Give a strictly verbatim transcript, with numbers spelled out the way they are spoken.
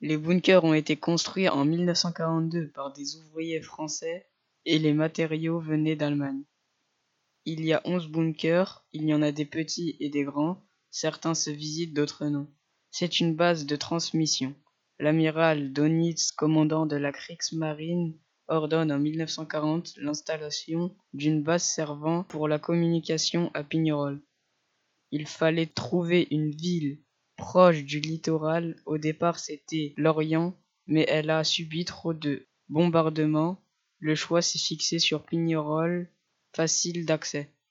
Les bunkers ont été construits en mille neuf cent quarante-deux par des ouvriers français et les matériaux venaient d'Allemagne. Il y a onze bunkers, il y en a des petits et des grands, certains se visitent, d'autres non. C'est une base de transmission. L'amiral Dönitz, commandant de la Kriegsmarine, ordonne en mille neuf cent quarante l'installation d'une base servant pour la communication à Pignerol. Il fallait trouver une ville proche du littoral. Au départ, c'était Lorient, mais elle a subi trop de bombardements. Le choix s'est fixé sur Pignerol, facile d'accès.